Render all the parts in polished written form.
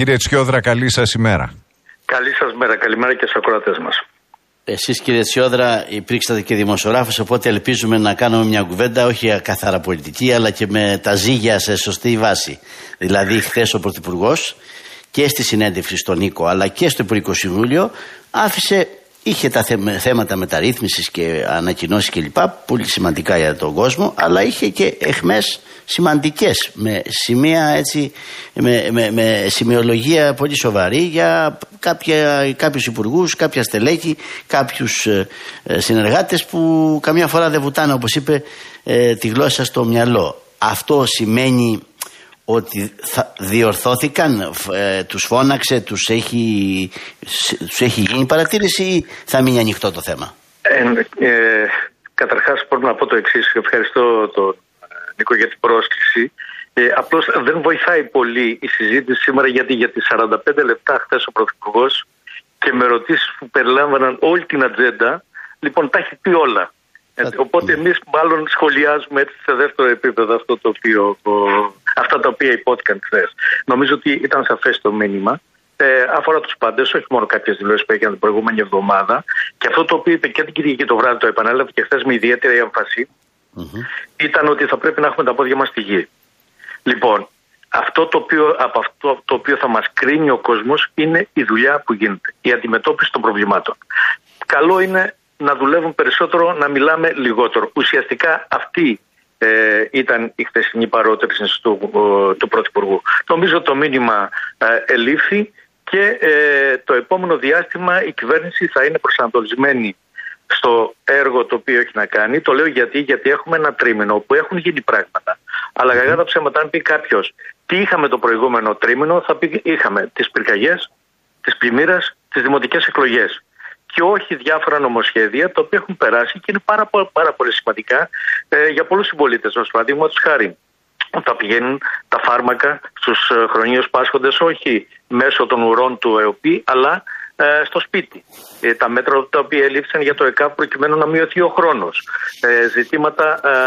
Κύριε Τσιόδρα, καλή σας ημέρα. Καλή σας μέρα, καλημέρα και στους ακροατές μας. Εσείς, κύριε Τσιόδρα, υπήρξατε και δημοσιογράφος, οπότε ελπίζουμε να κάνουμε μια κουβέντα όχι καθαρά πολιτική, αλλά και με τα ζύγια σε σωστή βάση. Δηλαδή, χθες ο Πρωθυπουργός και στη συνέντευξη στον Νίκο, αλλά και στο Υπουργικό Συμβούλιο, είχε τα θέματα μεταρρύθμισης και ανακοινώσεις κλπ. Πολύ σημαντικά για τον κόσμο, αλλά είχε και αιχμές σημαντικές με σημεία έτσι, με σημειολογία πολύ σοβαρή για κάποιους υπουργούς, κάποια στελέχη, κάποιους συνεργάτες που καμιά φορά δεν βουτάνε, όπως είπε, τη γλώσσα στο μυαλό. Αυτό σημαίνει ότι διορθώθηκαν, τους φώναξε, τους έχει γίνει παρατήρηση ή θα μείνει ανοιχτό το θέμα? Καταρχάς μπορώ να πω το εξής. Ευχαριστώ τον Νίκο για την πρόσκληση. Απλώς δεν βοηθάει πολύ η συζήτηση σήμερα, γιατί για τις 45 λεπτά χθες ο Πρωθυπουργός και με ερωτήσεις που περιλάμβαναν όλη την ατζέντα, λοιπόν τα έχει πει όλα. Οπότε εμείς μάλλον σχολιάζουμε έτσι σε δεύτερο επίπεδο αυτά τα οποία υπόθηκαν χθες. Νομίζω ότι ήταν σαφές το μήνυμα. Αφορά τους πάντες, όχι μόνο κάποιες δηλώσεις που έγιναν την προηγούμενη εβδομάδα. Και αυτό το οποίο είπε και την Κυριακή το βράδυ, το επανέλαβε και χθες με ιδιαίτερη έμφαση, ήταν ότι θα πρέπει να έχουμε τα πόδια μας στη γη. Λοιπόν, αυτό το οποίο θα μας κρίνει ο κόσμος είναι η δουλειά που γίνεται, η αντιμετώπιση των προβλημάτων. Καλό είναι να δουλεύουν περισσότερο, να μιλάμε λιγότερο. Ουσιαστικά αυτή ήταν η χθεσινή παρότριση του Πρωθυπουργού. Νομίζω το μήνυμα ελήφθη και το επόμενο διάστημα η κυβέρνηση θα είναι προσανατολισμένη στο έργο το οποίο έχει να κάνει. Το λέω γιατί έχουμε ένα τρίμηνο που έχουν γίνει πράγματα. Αλλά κακά τα ψέματα, αν πει κάποιος τι είχαμε το προηγούμενο τρίμηνο, θα πει είχαμε τις πυρκαγιές, τις πλημμύρες, τις δημοτικές εκλογές. Και όχι διάφορα νομοσχέδια τα οποία έχουν περάσει και είναι πάρα πολύ σημαντικά για πολλούς συμπολίτες μας. Παραδείγματος χάρη, θα πηγαίνουν τα φάρμακα στους χρονίους πάσχοντες όχι μέσω των ουρών του ΕΟΠΗ, αλλά στο σπίτι. Τα μέτρα τα οποία ελήφθησαν για το ΕΚΑΠ προκειμένου να μειωθεί ο χρόνος. Ζητήματα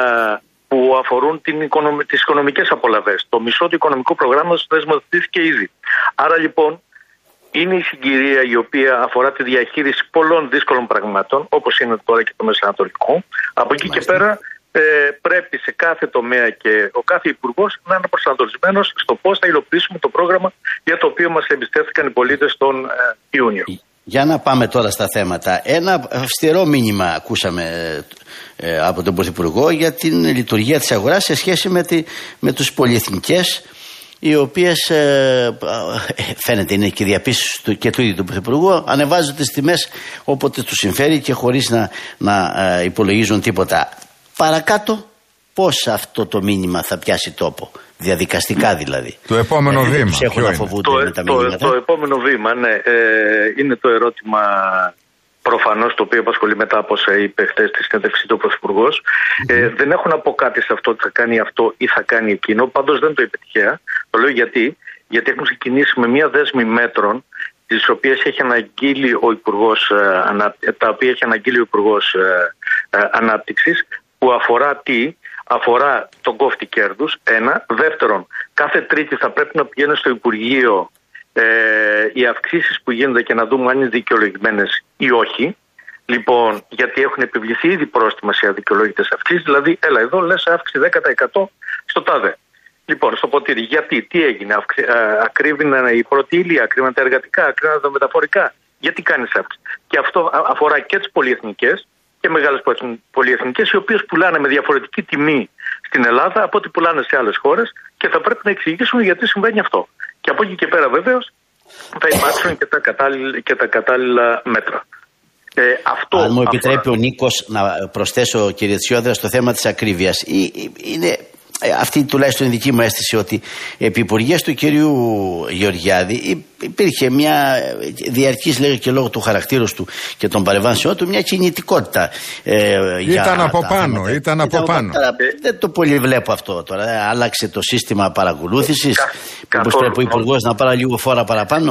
που αφορούν τις οικονομικές απολαβές. Το μισό του οικονομικού προγράμματος δεσμευθύθηκε ήδη. Άρα λοιπόν είναι η συγκυρία η οποία αφορά τη διαχείριση πολλών δύσκολων πραγμάτων, όπως είναι τώρα και το Μεσανατολικό. Από εκεί και πέρα πρέπει σε κάθε τομέα και ο κάθε υπουργός να είναι προσανατολισμένος στο πώς θα υλοποιήσουμε το πρόγραμμα για το οποίο μας εμπιστεύτηκαν οι πολίτες τον Ιούνιο. Για να πάμε τώρα στα θέματα. Ένα αυστηρό μήνυμα ακούσαμε από τον Πρωθυπουργό για την λειτουργία της αγοράς σε σχέση με τους πολυεθνικές, οι οποίες φαίνεται είναι και διαπίστωση και του ίδιου του Πρωθυπουργού, ανεβάζουν τις τιμές όποτε τους συμφέρει και χωρίς να υπολογίζουν τίποτα. Παρακάτω, πώς αυτό το μήνυμα θα πιάσει τόπο, διαδικαστικά δηλαδή? Το επόμενο βήμα ποιο είναι? Το επόμενο βήμα, ναι, είναι το ερώτημα προφανώς το οποίο απασχολεί μετά από όσα είπε χθες στη συνέντευξη του Πρωθυπουργός. Δεν έχω να πω κάτι σε αυτό ότι θα κάνει αυτό ή θα κάνει εκείνο, πάντως δεν το είπε τυχαία. Το λέω γιατί έχουν ξεκινήσει με μια δέσμη μέτρων τις οποίες έχει αναγγείλει ο Υπουργός, τα οποία έχει αναγγείλει ο Υπουργός Ανάπτυξης, που αφορά τον κόφτη κέρδους, ένα. Δεύτερον, κάθε Τρίτη θα πρέπει να πηγαίνουν στο Υπουργείο οι αυξήσεις που γίνονται και να δούμε αν είναι δικαιολογημένες ή όχι. Λοιπόν, γιατί έχουν επιβληθεί ήδη πρόστιμα σε αδικαιολόγητες αυξήσεις, δηλαδή, έλα εδώ, λες αύξηση 10% στο τάδε. Λοιπόν, στο ποτήρι. Γιατί, τι έγινε, ακρίβηναν η πρώτη ύλη, ακρίβηναν τα εργατικά, ακρίβηναν τα μεταφορικά. Γιατί κάνεις αύξηση? Και αυτό αφορά και τις πολυεθνικές και μεγάλες πολυεθνικές, οι οποίες πουλάνε με διαφορετική τιμή στην Ελλάδα από ό,τι πουλάνε σε άλλες χώρες και θα πρέπει να εξηγήσουν γιατί συμβαίνει αυτό. Και από εκεί και πέρα βεβαίως θα υπάρξουν και τα κατάλληλα μέτρα. Αν μου επιτρέπει ο Νίκος να προσθέσω, κύριε Τσιόδρα, στο θέμα της ακρίβειας. Είναι αυτή τουλάχιστον η δική μου αίσθηση, ότι επί υπουργείας του κυρίου Γεωργιάδη υπήρχε μια διαρκής, λέγω και λόγω του χαρακτήρου του και των παρεμβάσεων του, μια κινητικότητα. Ήταν από πάνω. Δεν το πολύ βλέπω αυτό τώρα. Άλλαξε το σύστημα παρακολούθησης. Όπως πρέπει ο υπουργός να πάρει λίγο φόρα παραπάνω.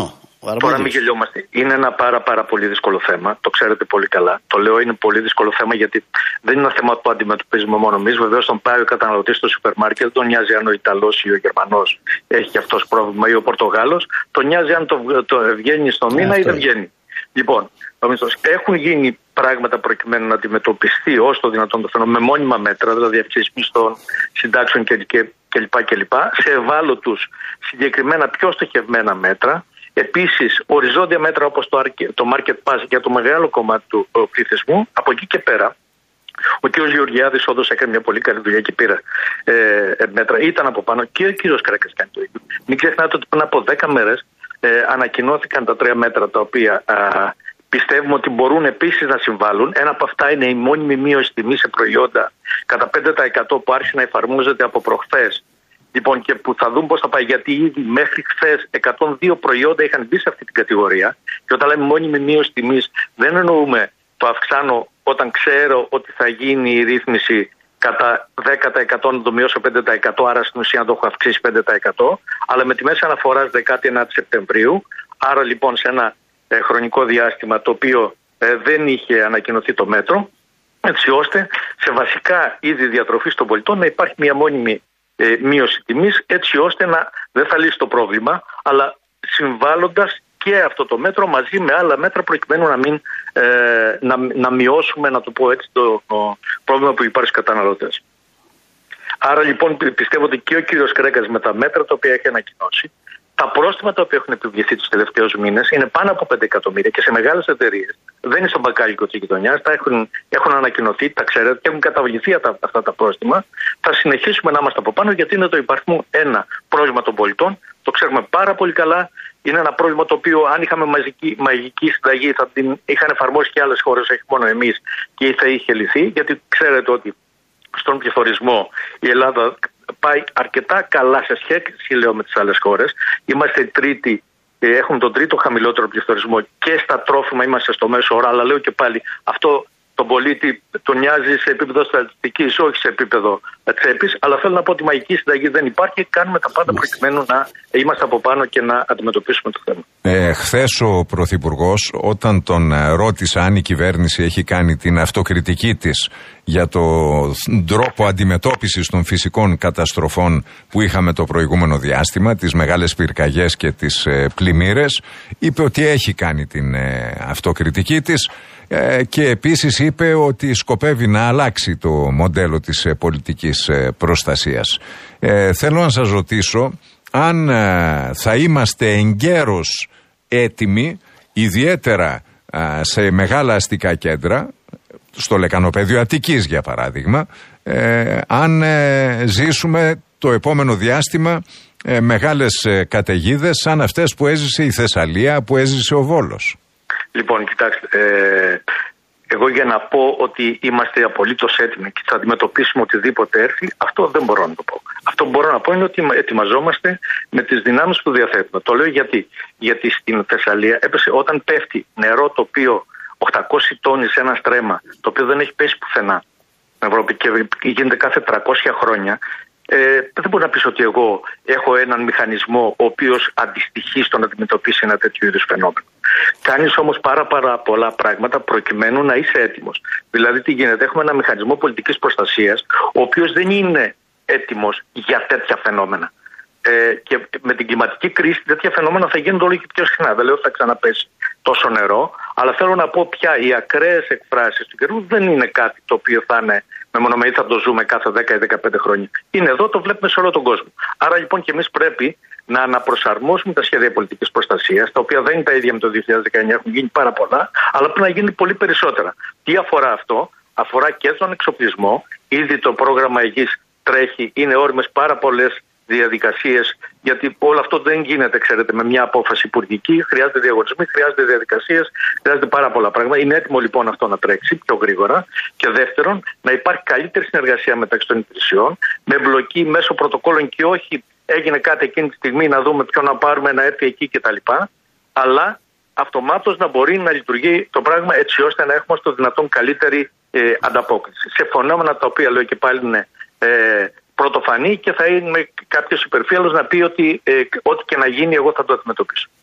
Τώρα μην γελιόμαστε. Είναι ένα πάρα πολύ δύσκολο θέμα. Το ξέρετε πολύ καλά. Το λέω είναι πολύ δύσκολο θέμα γιατί δεν είναι ένα θέμα που αντιμετωπίζουμε μόνο εμείς. Βεβαίως, τον πάει ο καταναλωτής στο σούπερ μάρκετ, δεν τον νοιάζει αν ο Ιταλός ή ο Γερμανός έχει και αυτός πρόβλημα ή ο Πορτογάλος. Τον νοιάζει αν το βγαίνει στο μήνα ή δεν βγαίνει. Λοιπόν, έχουν γίνει πράγματα προκειμένου να αντιμετωπιστεί όσο το δυνατόν το φαινόμενο με μόνιμα μέτρα, δηλαδή αυξήσεις μισθών, συντάξεων κλπ. Σε ευάλωτους συγκεκριμένα πιο στοχευμένα μέτρα. Επίσης, οριζόντια μέτρα όπως το Market Pass για το μεγάλο κομμάτι του πληθυσμού. Από εκεί και πέρα, ο κ. Γεωργιάδης όντως έκανε μια πολύ καλή δουλειά και πήρε μέτρα. Ήταν από πάνω και ο κ. Κράκας κάνει το ίδιο. Μην ξεχνάτε ότι πριν από 10 μέρες ανακοινώθηκαν τα 3 μέτρα τα οποία πιστεύουμε ότι μπορούν επίσης να συμβάλλουν. Ένα από αυτά είναι η μόνιμη μείωση τιμή σε προϊόντα κατά 5% που άρχισε να εφαρμόζεται από προχθές. Λοιπόν, και που θα δούμε πώς θα πάει, γιατί ήδη μέχρι χθες 102 προϊόντα είχαν μπει σε αυτή την κατηγορία. Και όταν λέμε μόνιμη μείωση τιμής, δεν εννοούμε το αυξάνω όταν ξέρω ότι θα γίνει η ρύθμιση κατά 10% να το μειώσω 5%, άρα στην ουσία να το έχω αυξήσει 5%, αλλά με τιμές αναφοράς 19 Σεπτεμβρίου, άρα λοιπόν σε ένα χρονικό διάστημα το οποίο δεν είχε ανακοινωθεί το μέτρο, έτσι ώστε σε βασικά είδη διατροφής των πολιτών να υπάρχει μια μόνιμη μείωση τιμής, έτσι ώστε να δεν θα λύσει το πρόβλημα, αλλά συμβάλλοντας και αυτό το μέτρο μαζί με άλλα μέτρα προκειμένου να μειώσουμε, να το πω έτσι, το πρόβλημα που υπάρχει στους καταναλωτές. Άρα λοιπόν πιστεύω ότι και ο κύριος Κρέκας με τα μέτρα τα οποία έχει ανακοινώσει, τα πρόστιμα τα οποία έχουν επιβληθεί τους τελευταίους μήνες είναι πάνω από 5 εκατομμύρια και σε μεγάλες εταιρείες. Δεν είναι στο μπακάλικο της γειτονιάς, έχουν ανακοινωθεί, τα ξέρετε, και έχουν καταβληθεί αυτά τα πρόστιμα. Θα συνεχίσουμε να είμαστε από πάνω γιατί είναι το υπαριθμό ένα πρόβλημα των πολιτών. Το ξέρουμε πάρα πολύ καλά. Είναι ένα πρόβλημα το οποίο αν είχαμε μαγική συνταγή θα την είχαν εφαρμόσει και άλλες χώρες, όχι μόνο εμείς, και θα είχε λυθεί. Γιατί ξέρετε ότι στον πληθωρισμό η Ελλάδα πάει αρκετά καλά σε σχέση, λέω, με τις άλλες χώρες. Είμαστε οι τρίτοι, έχουμε τον τρίτο χαμηλότερο πληθωρισμό και στα τρόφιμα είμαστε στο μέσο όρο, αλλά λέω και πάλι αυτό τον πολίτη τον νοιάζει σε επίπεδο στατιστικής, όχι σε επίπεδο τσέπης, αλλά θέλω να πω ότι η μαγική συνταγή δεν υπάρχει, κάνουμε τα πάντα προκειμένου να είμαστε από πάνω και να αντιμετωπίσουμε το θέμα. Χθες ο Πρωθυπουργός, όταν τον ρώτησα αν η κυβέρνηση έχει κάνει την αυτοκριτική της για τον τρόπο αντιμετώπισης των φυσικών καταστροφών που είχαμε το προηγούμενο διάστημα, τις μεγάλες πυρκαγιές και τις πλημμύρες, είπε ότι έχει κάνει την αυτοκριτική της και επίσης είπε ότι σκοπεύει να αλλάξει το μοντέλο της πολιτικής προστασίας. Θέλω να σας ρωτήσω αν θα είμαστε εγκαίρως έτοιμοι, ιδιαίτερα σε μεγάλα αστικά κέντρα, στο Λεκανοπέδιο Αττικής για παράδειγμα, αν ζήσουμε το επόμενο διάστημα μεγάλες καταιγίδες σαν αυτές που έζησε η Θεσσαλία, που έζησε ο Βόλος. Λοιπόν, κοιτάξτε, εγώ για να πω ότι είμαστε απολύτως έτοιμοι και θα αντιμετωπίσουμε οτιδήποτε έρθει, αυτό δεν μπορώ να το πω. Αυτό που μπορώ να πω είναι ότι ετοιμαζόμαστε με τις δυνάμεις που διαθέτουμε. Το λέω γιατί στην Θεσσαλία έπεσε όταν πέφτει νερό το οποίο 800 τόνοι σε ένα στρέμμα, το οποίο δεν έχει πέσει πουθενά στην Ευρώπη και γίνεται κάθε 300 χρόνια. Δεν μπορεί να πεις ότι εγώ έχω έναν μηχανισμό ο οποίος αντιστοιχεί στο να αντιμετωπίσει ένα τέτοιο είδους φαινόμενο. Κάνεις όμως πάρα πολλά πράγματα προκειμένου να είσαι έτοιμος. Δηλαδή τι γίνεται, έχουμε ένα μηχανισμό πολιτικής προστασίας ο οποίος δεν είναι έτοιμος για τέτοια φαινόμενα. Και με την κλιματική κρίση τέτοια φαινόμενα θα γίνονται όλο και πιο συχνά. Δεν λέω ότι θα ξαναπέσει τόσο νερό, αλλά θέλω να πω πια οι ακραίες εκφράσεις του καιρού δεν είναι κάτι το οποίο θα είναι μεμονωμένο, θα το ζούμε κάθε 10 ή 15 χρόνια. Είναι εδώ, το βλέπουμε σε όλο τον κόσμο. Άρα λοιπόν και εμείς πρέπει να αναπροσαρμόσουμε τα σχέδια πολιτικής προστασίας, τα οποία δεν είναι τα ίδια με το 2019, έχουν γίνει πάρα πολλά, αλλά πρέπει να γίνει πολύ περισσότερα. Τι αφορά αυτό? Αφορά και τον εξοπλισμό. Ήδη το πρόγραμμα Αιγής τρέχει, είναι όριμες πάρα πολλές διαδικασίες, γιατί όλο αυτό δεν γίνεται, ξέρετε, με μια απόφαση υπουργική. Χρειάζεται διαγωνισμοί, χρειάζονται διαδικασίες, χρειάζεται πάρα πολλά πράγματα. Είναι έτοιμο λοιπόν αυτό να τρέξει πιο γρήγορα. Και δεύτερον, να υπάρχει καλύτερη συνεργασία μεταξύ των υπηρεσιών, με εμπλοκή μέσω πρωτοκόλων και όχι έγινε κάτι εκείνη τη στιγμή να δούμε ποιον να πάρουμε, να έρθει εκεί κτλ. Αλλά αυτομάτως να μπορεί να λειτουργεί το πράγμα έτσι ώστε να έχουμε στο δυνατόν καλύτερη ανταπόκριση. Σε φαινόμενα τα οποία, λέω και πάλι, είναι πρωτοφανή και θα είναι κάποιος υπερφύαλος να πει ότι ό,τι και να γίνει εγώ θα το αντιμετωπίσω.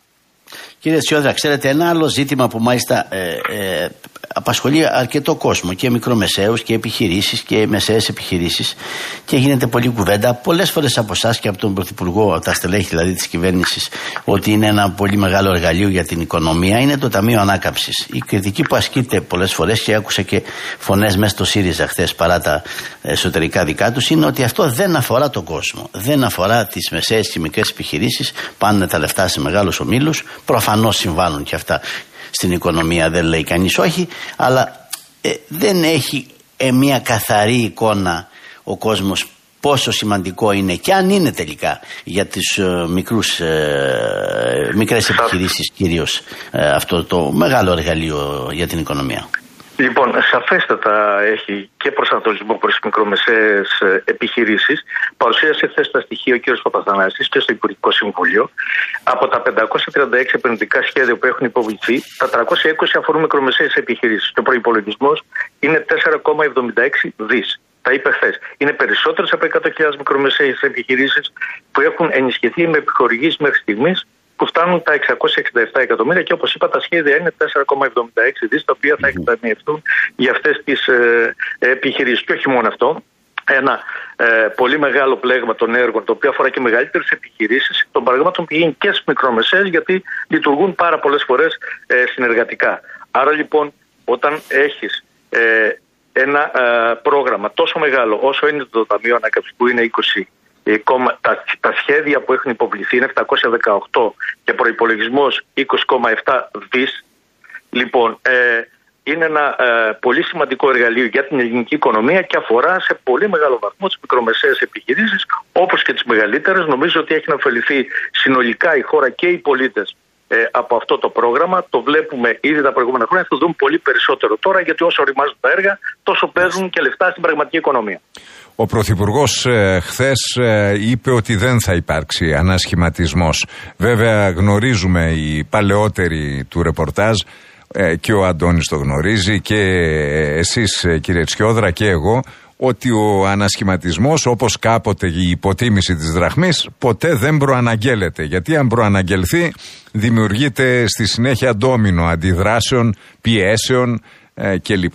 Κύριε Τσιόδρα, ξέρετε, ένα άλλο ζήτημα που μάλιστα απασχολεί αρκετό κόσμο, και μικρομεσαίους και επιχειρήσεις και μεσαίες επιχειρήσεις, και γίνεται πολλή κουβέντα πολλές φορές από εσάς και από τον Πρωθυπουργό, από τα στελέχη δηλαδή της κυβέρνησης, ότι είναι ένα πολύ μεγάλο εργαλείο για την οικονομία, είναι το Ταμείο Ανάκαμψης. Η κριτική που ασκείται πολλές φορές, και άκουσα και φωνές μέσα στο ΣΥΡΙΖΑ χθες παρά τα εσωτερικά δικά τους, είναι ότι αυτό δεν αφορά τον κόσμο, δεν αφορά τις μεσαίες και μικρές επιχειρήσεις, πάνε τα λεφτά σε μεγάλους ομίλους. Προφανώς συμβάνουν και αυτά στην οικονομία, δεν λέει κανείς όχι, αλλά δεν έχει μια καθαρή εικόνα ο κόσμος πόσο σημαντικό είναι, και αν είναι τελικά για τις μικρές επιχειρήσεις κυρίως αυτό το μεγάλο εργαλείο για την οικονομία. Λοιπόν, σαφέστατα έχει και προσανατολισμό προς τις μικρομεσαίες επιχειρήσεις. Παρουσίασε χθες τα στοιχεία ο κ. Παπαθανάσης και στο Υπουργικό Συμβούλιο. Από τα 536 επενδυτικά σχέδια που έχουν υποβληθεί, τα 320 αφορούν μικρομεσαίες επιχειρήσεις. Και ο προϋπολογισμός είναι 4,76 δις. Τα είπε χθες. Είναι περισσότερες από 100.000 μικρομεσαίες επιχειρήσεις που έχουν ενισχυθεί με επιχορηγήσεις μέχρι στιγμής, που φτάνουν τα 667 εκατομμύρια, και όπως είπα τα σχέδια είναι 4,76 δις, τα οποία θα εκταμιευτούν για αυτές τις επιχειρήσεις. Και όχι μόνο αυτό, ένα πολύ μεγάλο πλέγμα των έργων, το οποίο αφορά και μεγαλύτερες επιχειρήσεις, των πραγμάτων πηγαίνει και στις μικρομεσαίες, γιατί λειτουργούν πάρα πολλές φορές συνεργατικά. Άρα λοιπόν, όταν έχεις ένα πρόγραμμα τόσο μεγάλο όσο είναι το Ταμείο Ανάκαμψης, που είναι 20, τα σχέδια που έχουν υποβληθεί είναι 718 και προϋπολογισμός 20,7 δις. Λοιπόν, είναι ένα πολύ σημαντικό εργαλείο για την ελληνική οικονομία και αφορά σε πολύ μεγάλο βαθμό τις μικρομεσαίες επιχειρήσεις, όπως και τις μεγαλύτερες. Νομίζω ότι έχει να ωφεληθεί συνολικά η χώρα και οι πολίτες από αυτό το πρόγραμμα. Το βλέπουμε ήδη τα προηγούμενα χρόνια, θα το δούμε πολύ περισσότερο τώρα, γιατί όσο οριμάζουν τα έργα, τόσο παίζουν και λεφτά στην πραγματική οικονομία. Ο Πρωθυπουργός χθες είπε ότι δεν θα υπάρξει ανασχηματισμός. Βέβαια γνωρίζουμε οι παλαιότεροι του ρεπορτάζ, και ο Αντώνης το γνωρίζει και εσείς κύριε Τσιόδρα και εγώ, ότι ο ανασχηματισμός, όπως κάποτε η υποτίμηση της δραχμής, ποτέ δεν προαναγγέλλεται. Γιατί αν προαναγγελθεί δημιουργείται στη συνέχεια ντόμινο αντιδράσεων, πιέσεων κλπ.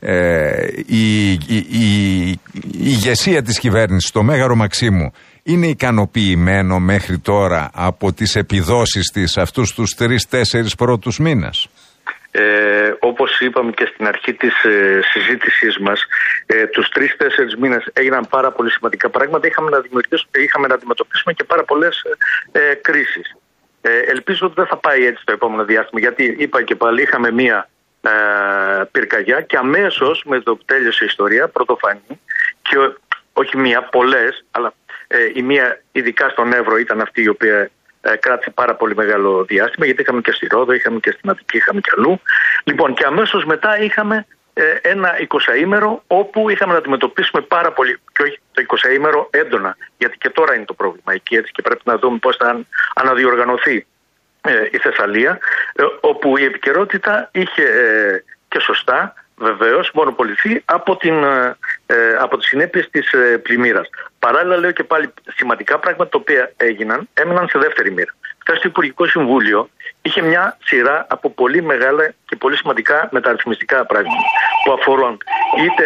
Η ηγεσία της κυβέρνησης, το Μέγαρο Μαξίμου, είναι ικανοποιημένο μέχρι τώρα από τις επιδόσεις της αυτούς τους 3-4 πρώτους μήνες? Όπως είπαμε και στην αρχή της συζήτησής μας, τους 3-4 μήνες έγιναν πάρα πολύ σημαντικά πράγματα. Είχαμε να αντιμετωπίσουμε και πάρα πολλές κρίσεις. Ελπίζω ότι δεν θα πάει έτσι το επόμενο διάστημα, γιατί είπα και πάλι, είχαμε μία πυρκαγιά και αμέσως με το που τέλειωσε η ιστορία, πρωτοφανή, και όχι μία, πολλές, αλλά η μία ειδικά στον Εύρο ήταν αυτή η οποία κράτησε πάρα πολύ μεγάλο διάστημα, γιατί είχαμε και στη Ρόδο, είχαμε και στην Αττική, είχαμε και αλλού. Λοιπόν, και αμέσως μετά είχαμε ένα 20ήμερο όπου είχαμε να αντιμετωπίσουμε πάρα πολύ, και όχι το 20ήμερο έντονα, γιατί και τώρα είναι το πρόβλημα εκεί, έτσι, και πρέπει να δούμε πώς θα αναδιοργανωθεί η Θεσσαλία, όπου η επικαιρότητα είχε και σωστά βεβαίως μονοποληθεί από τις συνέπειες της πλημμύρας. Παράλληλα, λέω και πάλι, σημαντικά πράγματα τα οποία έμειναν σε δεύτερη μοίρα. Χθες στο Υπουργικό Συμβούλιο είχε μια σειρά από πολύ μεγάλα και πολύ σημαντικά μεταρρυθμιστικά πράγματα που αφορούν είτε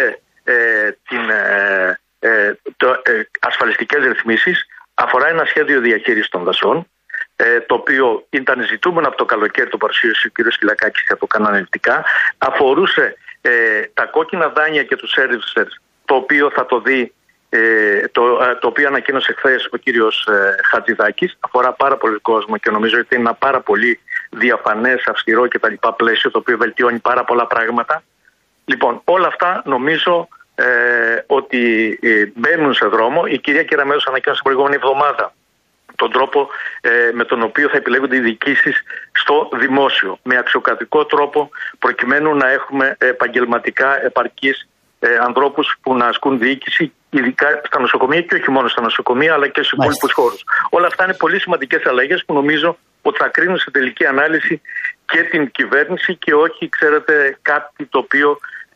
ασφαλιστικές ρυθμίσεις, αφορά ένα σχέδιο διαχείρισης των δασών, το οποίο ήταν ζητούμενο από το καλοκαίρι, το παρουσίασε ο κ. Σκυλακάκης και το κάνανε αναλυτικά, αφορούσε τα κόκκινα δάνεια και τους servicers, το οποίο θα το δει, το οποίο ανακοίνωσε χθες ο κύριος Χατζηδάκης. Αφορά πάρα πολύ κόσμο και νομίζω ότι είναι ένα πάρα πολύ διαφανές, αυστηρό και τα λοιπά πλαίσιο, το οποίο βελτιώνει πάρα πολλά πράγματα. Λοιπόν, όλα αυτά νομίζω ότι μπαίνουν σε δρόμο. Η κυρία Κεραμέως ανακοίνωσε την προηγούμενη εβδομάδα τον τρόπο με τον οποίο θα επιλέγονται οι διοικήσεις στο δημόσιο, με αξιοκρατικό τρόπο, προκειμένου να έχουμε επαγγελματικά επαρκείς ανθρώπους που να ασκούν διοίκηση, ειδικά στα νοσοκομεία, και όχι μόνο στα νοσοκομεία, αλλά και στους υπόλοιπους χώρους. Όλα αυτά είναι πολύ σημαντικές αλλαγές που νομίζω ότι θα κρίνουν σε τελική ανάλυση και την κυβέρνηση, και όχι, ξέρετε, κάτι το οποίο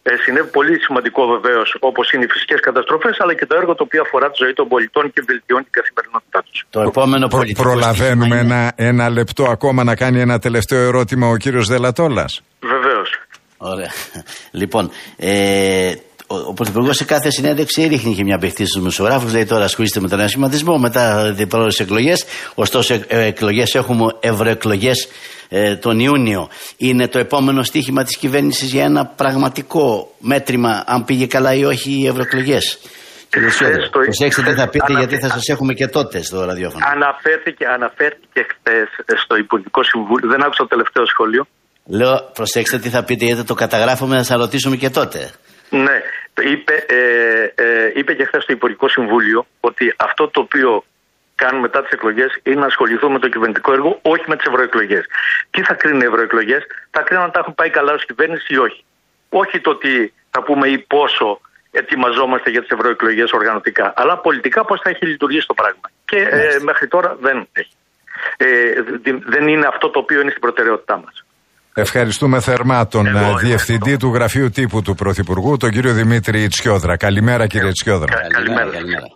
Συνέβη πολύ σημαντικό βεβαίως, όπως είναι οι φυσικές καταστροφές, αλλά και το έργο το οποίο αφορά τη ζωή των πολιτών και βελτιώνει την καθημερινότητά τους. Το επόμενο προλαβαίνουμε ένα λεπτό ακόμα να κάνει ένα τελευταίο ερώτημα ο κύριος Δελατόλας. Βεβαίως. Ωραία. Λοιπόν, ο Πρωθυπουργός σε κάθε συνέντευξη ρίχνει και μια παιχτή στους δημοσιογράφους. Λέει τώρα ασχολείστε με τον ανασχηματισμό μετά τις πρώτες εκλογές. Ωστόσο, εκλογές έχουμε ευρωεκλογές τον Ιούνιο. Είναι το επόμενο στοίχημα της κυβέρνησης για ένα πραγματικό μέτρημα, αν πήγε καλά ή όχι οι ευρωεκλογές. Κύριε Σιώδρα, προσέξτε τι θα πείτε, γιατί θα σας έχουμε και τότε στο ραδιόφωνο. Αναφέρθηκε χθες στο Υπουργικό Συμβούλιο. Δεν άκουσα το τελευταίο σχόλιο. Λέω, προσέξτε τι θα πείτε, γιατί το καταγράφουμε να σας ρωτήσουμε και τότε. Ναι, είπε και χθες στο Υπουργικό Συμβούλιο ότι αυτό το οποίο κάνουμε μετά τις εκλογές είναι να ασχοληθούμε με το κυβερνητικό έργο, όχι με τις ευρωεκλογές. Τι θα κρίνουν οι ευρωεκλογές? Θα κρίνουν αν τα έχουν πάει καλά ως κυβέρνηση ή όχι. Όχι το ότι θα πούμε ή πόσο ετοιμαζόμαστε για τις ευρωεκλογές οργανωτικά, αλλά πολιτικά πώς θα έχει λειτουργήσει το πράγμα. Και μέχρι τώρα δεν έχει. Δεν είναι αυτό το οποίο είναι στην προτεραιότητά μας. Ευχαριστούμε θερμά τον Διευθυντή του Γραφείου Τύπου του Πρωθυπουργού, τον κύριο Δημήτρη Τσιόδρα. Καλημέρα κύριε Τσιόδρα. Καλημέρα.